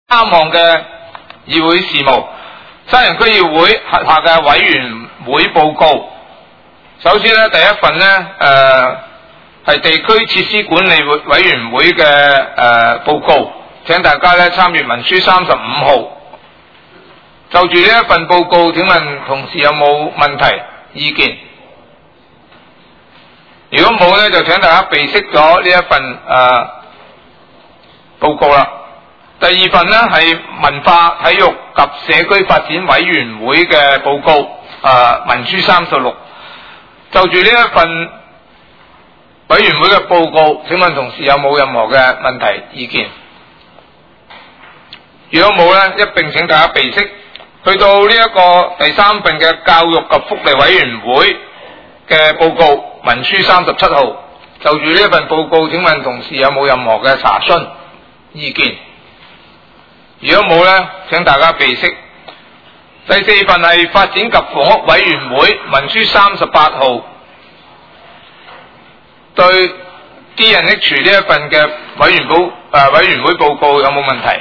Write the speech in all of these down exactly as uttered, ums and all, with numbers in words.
三項嘅議會事務。沙田區議會轄下嘅委員會報告。首先咧，第一份咧，誒、呃、係地區設施管理委委員會嘅誒、呃、報告，請大家咧參閱文書三十五號。就住呢一份報告，請問同事有冇問題、意見？如果冇咧，就請大家備悉咗呢一份誒、呃、報告啦。第二份呢係文化體育及社區發展委員會嘅報告，誒、呃、文書三十六。就住呢一份委員會嘅報告，請問同事有冇任何嘅問題、意見？如果冇呢，一並請大家備悉。去到呢一個第三份嘅教育及福利委員會嘅報告，文書三十七號。就住呢一份報告，請問同事有冇任何嘅查詢、意見？如果冇呢，請大家備悉。第四份係發展及房屋委員會文書三十八號，對 D and H 呢一份嘅委員報誒、呃、委員會報告有冇問題？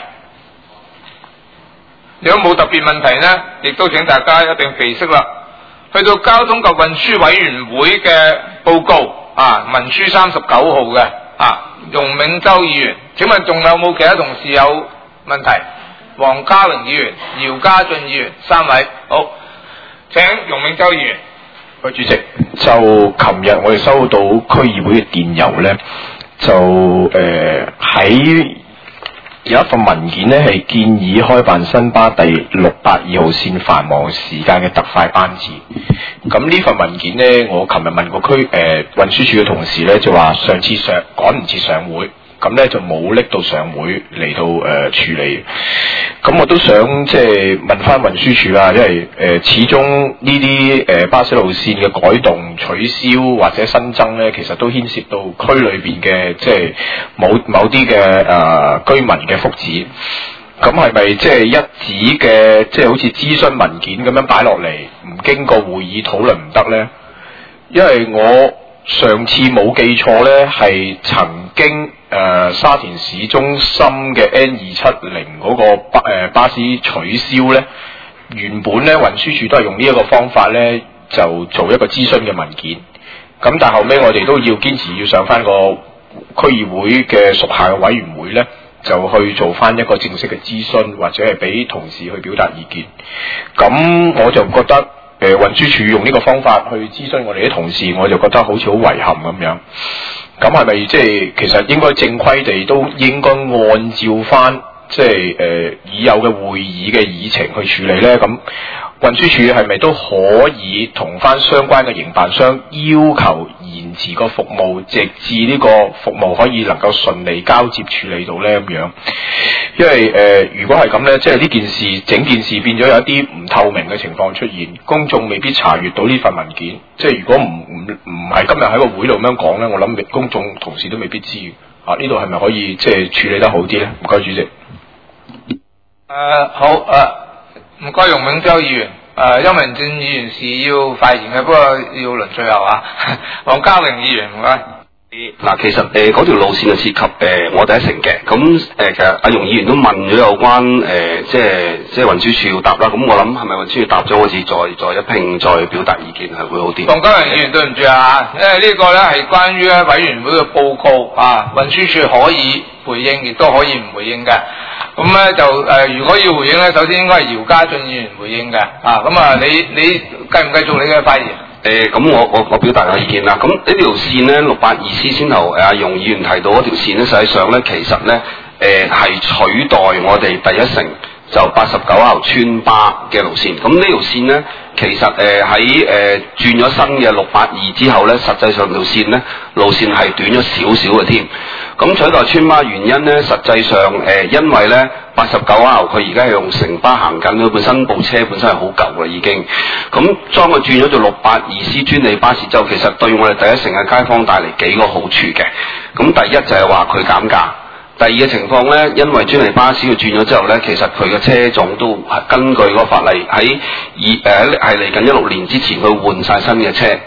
如果冇特別問題呢，亦都請大家一定備悉啦。去到交通及運輸委員會嘅報告啊，文書三十九號嘅啊，容銘洲議員，請問仲有冇其他同事有問題？黃家榮議員、姚家俊議員三位，好，請容銘洲議員。 喂，主席，就琴日我哋收到區議會嘅電郵呢，就誒喺、呃、有一份文件呢，係建議開辦新巴第六八二號線繁忙時間嘅特快班次。咁呢份文件呢，我琴日問過區誒運輸署嘅同事呢，就話上次上趕唔切上會。咁咧就冇拎到上會嚟到誒、呃、處理，咁我都想即係問翻運輸署啦，因為誒、呃、始終呢啲誒巴士路線嘅改動、取消或者新增咧，其實都牽涉到區裏邊嘅即係某某啲嘅誒居民嘅福祉。咁係咪即係一紙嘅即係好似諮詢文件咁樣擺落嚟，唔經過會議討論唔得咧？因為我上次冇記錯咧，係曾經誒、呃、沙田市中心嘅 N 二七零嗰個巴誒、呃、巴士取消咧，原本咧運輸署都係用呢一個方法咧，就做一個諮詢嘅文件。咁但係後尾我哋都要堅持要上翻個區議會嘅屬下嘅委員會咧，就去做翻一個正式嘅諮詢，或者係俾同事去表達意見。咁我就覺得。誒，運輸署用呢個方法去諮詢我哋啲同事，我就覺得好似好遺憾咁樣。咁係咪即係其實應該正規地都應該按照翻即係誒已有嘅會議嘅議程去處理呢？咁運輸署係咪都可以同翻相關嘅營辦商要求延遲個服務，直至呢個服務可以能夠順利交接處理到呢？咁樣？因為誒、呃，如果係咁呢，即係呢件事整件事變咗有一啲唔透明嘅情況出現，公眾未必查閱到呢份文件。即係如果唔唔唔係今日喺個會度咁樣講呢，我諗公眾同事都未必知。啊，呢度係咪可以即係處理得好啲呢？唔該，主席。誒、 呃，好誒，唔該，容銘洲議員。誒、呃，邱文正議員是要發言嘅，不過要輪最後啊。黃家榮議員，唔該。 嗱，其實誒嗰條路線係涉及誒、呃、我第一城嘅，咁誒、呃、其實阿容議員都問咗有關誒、呃、即係即係運輸署要答啦，咁我諗係咪運輸署答咗，我自再再一拼再表達意見係會好啲。 黃家榮議員對唔住啊，因為呢個咧係關於咧委員會嘅報告啊，運輸署可以回應，亦都可以唔回應嘅。咁咧就誒、呃，如果要回應咧，首先應該係姚家俊議員回應嘅啊。咁啊，你你繼唔繼續你嘅發言？ 誒咁、呃、我我我表達下意見啦。咁呢條線咧，六八二 C 先頭誒阿容議員提到嗰條線咧，實際上咧其實咧誒係取代我哋第一城就八十九號村巴嘅路線。咁呢條線咧，其實誒喺誒轉咗新嘅六八二之後咧，實際上條線咧路線係短咗少少嘅添。咁取代村巴原因咧，實際上誒、呃、因為咧八十九號佢而家係用城巴行緊，佢本身部車本身係好舊啦已經。咁當佢轉咗做六八二 C 專利巴士之後，其實對我哋第一城嘅街坊帶嚟幾個好處嘅。咁第一就係話佢減價。第二嘅情況咧，因為專利巴士佢轉咗之後咧，其實佢嘅車種都係根據嗰個法例喺二誒係嚟緊一六年之前佢換晒新嘅車。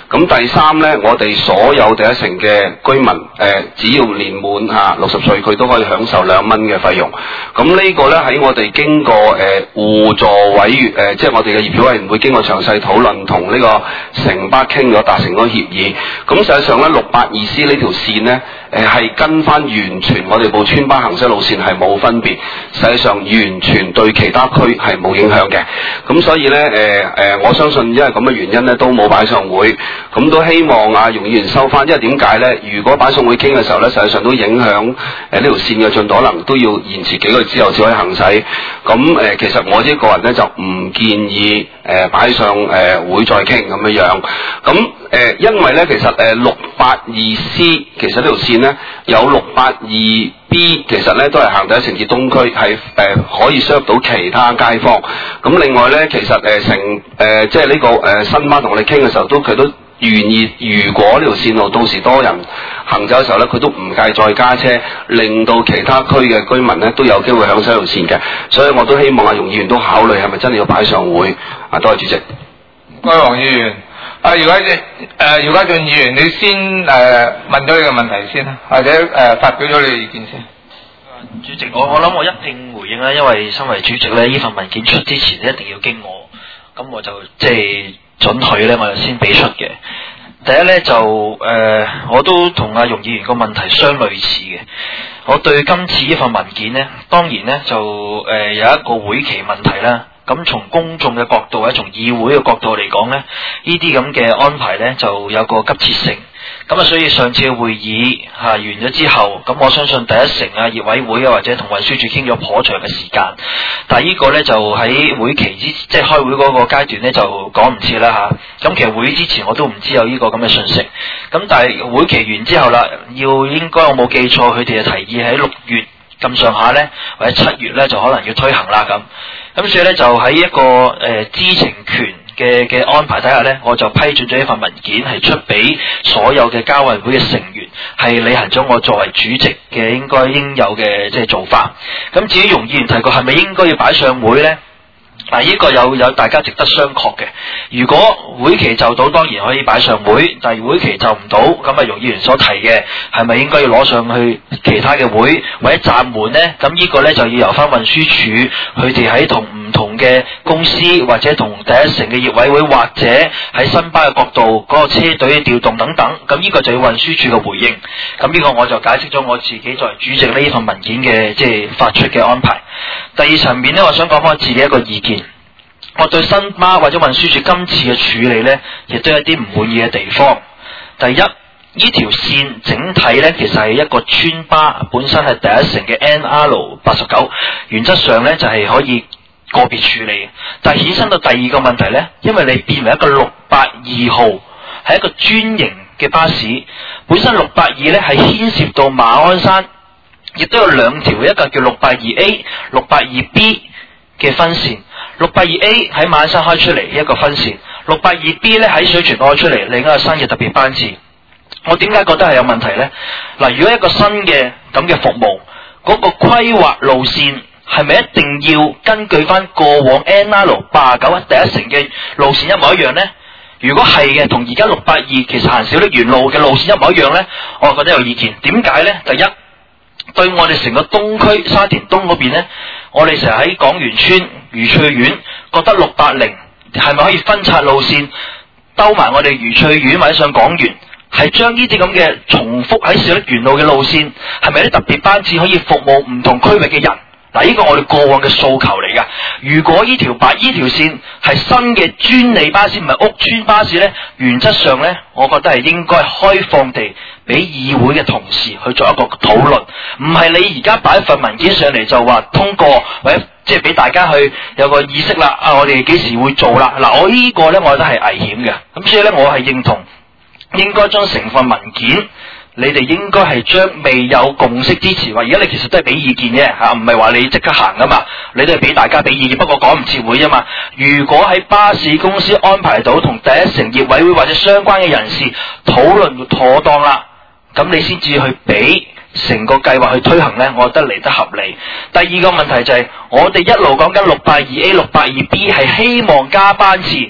咁第三咧，我哋所有第一城嘅居民誒、呃，只要年滿嚇六十歲，佢都可以享受兩蚊嘅費用。咁呢個咧喺我哋經過誒、呃、互助委員誒、呃，即係我哋嘅業主委員會經過詳細討論，同呢個城巴傾咗達成嗰個協議。咁實際上咧，六八二 C 呢條線咧，誒、呃、係跟翻完全我哋部村巴行駛路線係冇分別，實際上完全對其他區係冇影響嘅。咁所以咧，誒、呃、誒，我相信因為咁嘅原因咧，都冇擺上會。咁都希望啊容議員收翻，因為點解咧？如果擺上會傾嘅時候咧，實際上都影響誒呢條線嘅進度，可能都要延遲幾個月之後先可以行駛。咁誒、呃，其實我自己個人咧就唔建議誒擺、呃、上誒、呃、會再傾咁樣樣。咁誒、呃，因為咧其實誒六八二 C 其實呢條線咧有六八二 B 其實咧都係行第一城至東區，係誒、呃、可以 serve 到其他街坊。咁另外咧，其實誒、呃、成誒、呃、即係呢、這個誒、呃、新巴同我哋傾嘅時候，都佢都願意，如果呢條線路到時多人行走嘅時候咧，佢都唔介再加車，令到其他區嘅居民咧都有機會享受呢條線嘅。所以我都希望阿容議員都考慮係咪真係要擺上會。啊，多謝主席。 唔該，黃議員。啊，姚家俊誒，姚家俊議員，你先誒、呃、問咗你嘅問題先啦，或者誒、呃、發表咗你嘅意見先。 主席，我我諗我一定回應啦，因為身為主席咧，呢份文件出之前一定要經我，咁我就即係准許咧，我就先俾出嘅。第一咧就誒、呃，我都同阿容議員個問題相類似嘅。我對今次呢份文件咧，當然咧就誒、呃、有一個會期問題啦。咁從公眾嘅角度或者從議會嘅角度嚟講咧，呢啲咁嘅安排咧就有個急切性。咁啊，所以上次嘅會議嚇、啊、完咗之後，咁我相信第一城啊、業委會啊或者同運輸署傾咗頗長嘅時間，但係呢個咧就喺會期之即係開會嗰個階段咧就講唔切啦嚇。咁、啊、其實會之前我都唔知有呢個咁嘅信息。咁但係會期完之後啦，要應該我冇記錯，佢哋就提議喺六月咁上下咧，或者七月咧就可能要推行啦咁。咁所以咧就喺一個誒、呃、知情權嘅嘅安排底下咧，我就批准咗一份文件係出俾所有嘅交委會嘅成員，係履行咗我作為主席嘅應該應有嘅即係做法。咁至於容議員提過係咪應該要擺上會咧？嗱，呢個有有大家值得商榷嘅。如果會期就到，當然可以擺上會；但係會期就唔到，咁啊，容議員所提嘅係咪應該要攞上去其他嘅會或者暫緩呢？咁呢個呢，就要由翻運輸署佢哋喺同唔同嘅公司或者同第一城嘅業委會或者喺新巴嘅角度嗰個車隊嘅調動等等，咁呢個就要運輸署嘅回應。咁呢個我就解釋咗我自己作為主席呢份文件嘅即係發出嘅安排。第二層面呢，我想講翻自己一個意見。我對新巴或者運輸署今次嘅處理呢，亦都有一啲唔滿意嘅地方。第一，呢條線整體呢，其實係一個村巴，本身係第一城嘅 N R 八十九，原則上呢，就係、是、可以個別處理。但係衍生到第二個問題呢，因為你變為一個六八二號，係一個專營嘅巴士，本身六八二呢係牽涉到馬鞍山，亦都有兩條，一個叫六八二 A、六八二 B 嘅分線。六八二 A 喺馬鞍山開出嚟一個分線，六八二 B 咧喺水泉開出嚟另一個新嘅特別班次。我點解覺得係有問題呢？嗱，如果一個新嘅咁嘅服務，嗰、那個規劃路線係咪一定要根據翻過往 N R 八十九第一城嘅路線一模一樣呢？如果係嘅，同而家六八二其實行小瀝源路嘅路線一模一樣呢，我覺得有意見。點解呢？第一，對我哋成個東區沙田東嗰邊呢，我哋成日喺港園村愉翠苑覺得六八零係咪可以分拆路線兜埋我哋愉翠苑或者上港園，係將呢啲咁嘅重複喺小瀝源路嘅路線，係咪啲特別班次可以服務唔同區域嘅人？嗱，呢個我哋過往嘅訴求嚟噶。如果呢條白呢條線係新嘅專利巴士，唔係屋邨巴士呢，原則上呢，我覺得係應該開放地俾議會嘅同事去做一個討論，唔係你而家擺一份文件上嚟就話通過，或者即係俾大家去有個意識啦。啊，我哋幾時會做啦？嗱，我呢個呢，我覺得係危險嘅。咁所以呢，我係認同應該將成份文件。你哋應該係將未有共識支持，話而家你其實都係俾意見啫嚇，唔係話你即刻行噶嘛，你都係俾大家俾意見，不過講唔切會啫嘛。如果喺巴士公司安排到同第一城業委會或者相關嘅人士討論妥當啦，咁你先至去俾成個計劃去推行呢，我覺得嚟得合理。第二個問題就係、是、我哋一路講緊六八二 A、六八二 B 係希望加班次。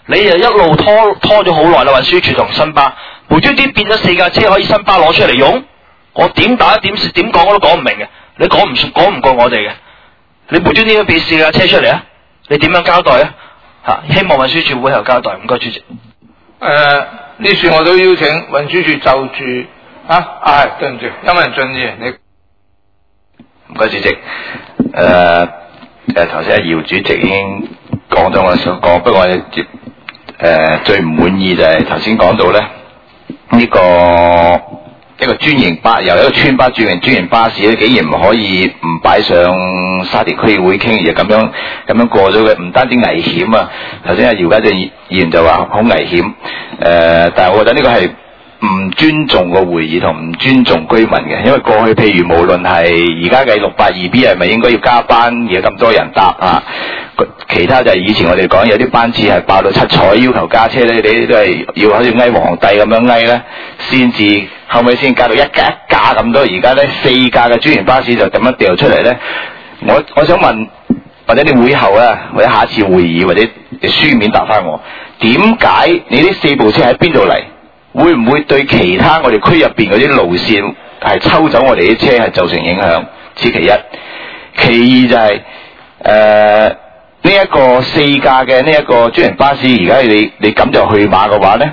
你就一路拖拖咗好耐啦，運輸署同新巴無端端變咗四架車可以新巴攞出嚟用，我點打點點講我都講唔明嘅，你講唔講唔過我哋嘅，你無端端變四架車出嚟啊？你點樣交代啊？吓，希望運輸署會後交代，唔該主席。誒、 呃，呢處我都邀請運輸署就住啊，啊係對唔住，邱文俊議員你。 唔該主席，誒、呃、誒，頭先阿姚主席已經講咗我想講，不過我誒、呃、最唔滿意就係頭先講到咧呢、這個一個專營巴由一個村巴轉型專營巴士咧，竟然唔可以唔擺上沙田區議會傾，而咁樣咁樣過咗嘅，唔單止危險啊！頭先阿姚家俊議員就話好危險，誒、呃，但係我覺得呢個係唔尊重個會議同唔尊重居民嘅，因為過去譬如無論係而家嘅六八二 B 係咪應該要加班，有咁多人搭啊？其他就係以前我哋講有啲班次係爆到七彩，要求加車咧，你都係要好似翳皇帝咁樣翳咧，先至後尾先加到一架一架咁多，而家咧四架嘅專營巴士就咁樣掉出嚟咧。我我想問，或者你會後啊，或者下一次會議或者書面答翻我，點解你呢四部車喺邊度嚟？會唔會對其他我哋區入邊嗰啲路線係抽走我哋啲車係造成影響？此其一。其二就係誒呢一個四架嘅呢一個專營巴士，而家你你咁就去馬嘅話咧，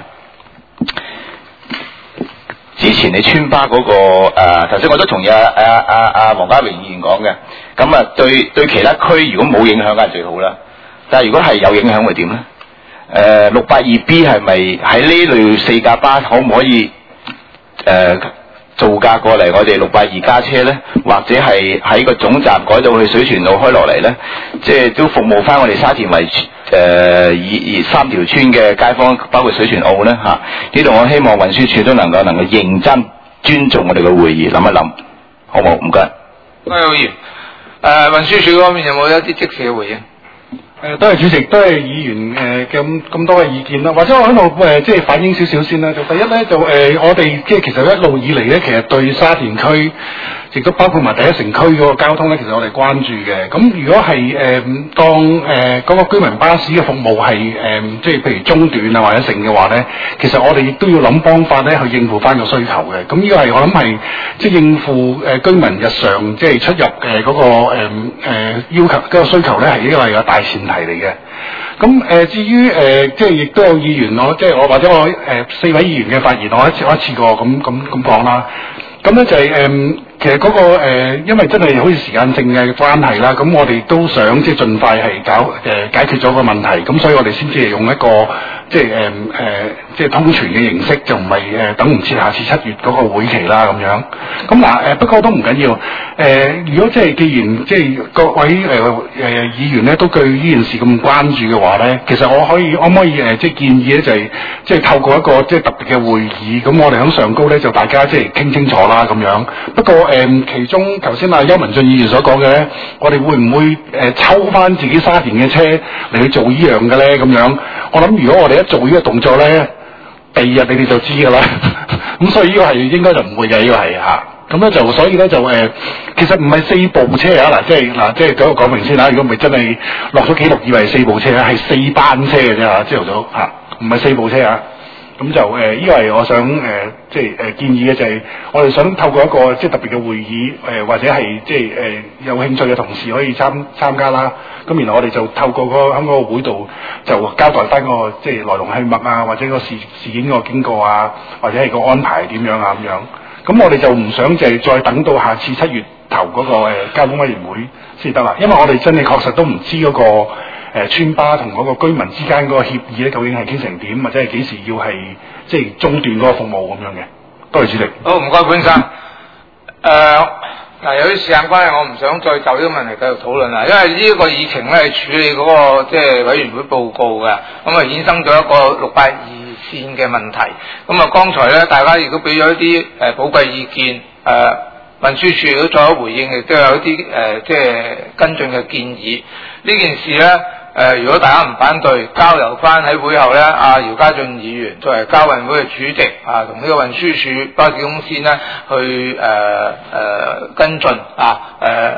之前你村巴嗰、那個誒頭先我都同意阿阿阿阿黃家榮議員講嘅，咁啊對對其他區如果冇影響梗係最好啦，但係如果係有影響會點咧？誒六八二 B 係咪喺呢類四架巴可唔可以誒、呃、造價過嚟我哋六八二加車咧？或者係喺個總站改到去水泉路開落嚟咧？即係都服務翻我哋沙田圍誒以三條村嘅街坊，包括水泉澳咧嚇。呢度我希望運輸署都能夠能夠認真尊重我哋嘅會議，諗一諗，好唔好？唔該。 關友賢，誒運輸署方面有冇一啲即時嘅回應？ 誒，多謝主席，多謝議員誒咁咁多嘅意見啦。或者我喺度誒，即係反映少少先啦。就第一咧，就誒、呃，我哋即係其實一路以嚟咧，其實對沙田區，亦都包括埋第一城區嗰個交通咧，其實我哋關注嘅。咁如果係誒、呃、當誒嗰、呃那個居民巴士嘅服務係誒、呃，即係譬如中斷啊或者成嘅話咧，其實我哋亦都要諗方法咧去應付翻個需求嘅。咁呢個係我諗係即係應付誒、呃、居民日常即係出入誒嗰、呃那個誒、呃呃、要求嗰、那個需求咧，係呢個係個大前提嚟嘅。咁誒、呃、至於誒、呃、即係亦都有議員我即係我或者我誒、呃、四位議員嘅發言，我一次我一次過咁咁咁講啦。咁咧就係、是、誒、呃，其實嗰、那個誒、呃，因為真係好似時間性嘅關係啦，咁我哋都想即係盡快係搞誒、呃、解決咗個問題，咁所以我哋先至係用一個即係誒誒即係通傳嘅形式，就唔係誒等唔切下次七月嗰個會期啦咁樣。咁嗱誒，不過都唔緊要。誒、呃，如果即係既然即係各位誒誒、呃、議員咧都對呢件事咁關注嘅話咧，其實我可以可唔可以誒、呃、即係建議咧就係、是、即係透過一個即係特別嘅會議，咁我哋喺上高咧就大家即係傾清楚啦咁樣。不過誒、呃，其中頭先阿邱文俊議員所講嘅咧，我哋會唔會誒、呃、抽翻自己沙田嘅車嚟去做呢樣嘅咧？咁樣，我諗如果我哋一做呢個動作咧，第二日你哋就知噶啦。咁所以呢個係應該就唔會嘅，呢、這個係嚇。咁咧就所以咧就誒、呃，其實唔係四部車啊嗱，即係嗱，即係嗰個講明先啦。如果唔係真係落咗記錄，以為四部車啊，係四班車嘅啫嚇，朝頭早嚇，唔係四部車啊。咁就誒，呢、呃這個係我想誒、呃，即係誒、呃、建議嘅就係、是，我哋想透過一個即係特別嘅會議，誒、呃、或者係即係誒、呃、有興趣嘅同事可以參參加啦。咁然後我哋就透過、那個喺嗰個會度就交代翻個即係來龍去脈啊，或者個事事件個經過啊，或者係個安排點樣啊咁樣。咁我哋就唔想就係再等到下次七月頭嗰、那個誒、呃、交通委員會先得啦，因為我哋真係確實都唔知嗰、那個誒、呃、村巴同嗰個居民之間嗰個協議咧，究竟係傾成點，或者係幾時要係即係中斷嗰個服務咁樣嘅。多謝主席。 好，唔該，潘生。誒、呃，嗱，由於時間關係，我唔想再就呢個問題繼續討論啦，因為呢一個議程咧係處理嗰、那個即係、就是、委員會報告嘅，咁啊衍生咗一個六八二線嘅問題。咁啊，剛才咧大家亦都俾咗一啲誒寶貴意見，誒、呃、運輸署亦都作咗回應，亦都有一啲誒即係跟進嘅建議。呢件事咧。誒、呃，如果大家唔反對，交由翻喺會後咧，阿、啊、姚家俊議員作為交運會嘅主席，啊，同呢個運輸署巴士公司咧去誒誒、呃呃、跟進啊，誒、呃、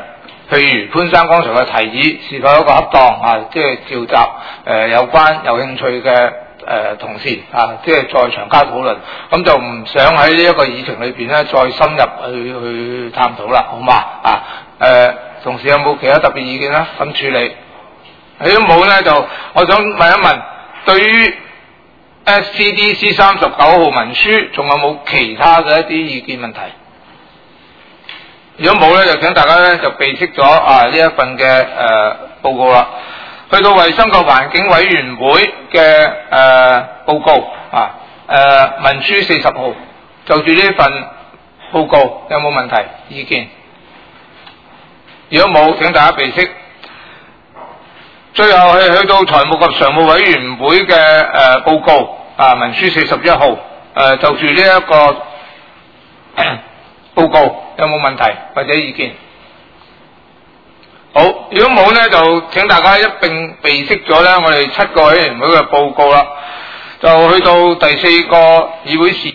譬如潘生剛才嘅提議是否有一個恰當啊？即係召集誒、呃、有關有興趣嘅誒、呃、同事啊，即係在場加討論。咁就唔想喺呢一個議程裏邊咧再深入去去探討啦，好嘛？啊誒、呃，同事有冇其他特別意見咧？咁處理。如果冇咧，就我想問一問，對於 S C D C 三十九號文書，仲有冇其他嘅一啲意見問題？如果冇咧，就請大家咧就備悉咗啊呢一份嘅誒、呃、報告啦。去到衛生及環境委員會嘅誒、呃、報告啊誒、呃、文書四十號，就住呢份報告有冇問題意見？如果冇，請大家備悉。最後係去到財務及常務委員會嘅誒、呃、報告啊文書四十一號，誒、呃、就住呢一個、呃、報告有冇問題或者意見？好，如果冇呢，就請大家一並備悉咗呢我哋七個委員會嘅報告啦。就去到第四個議會事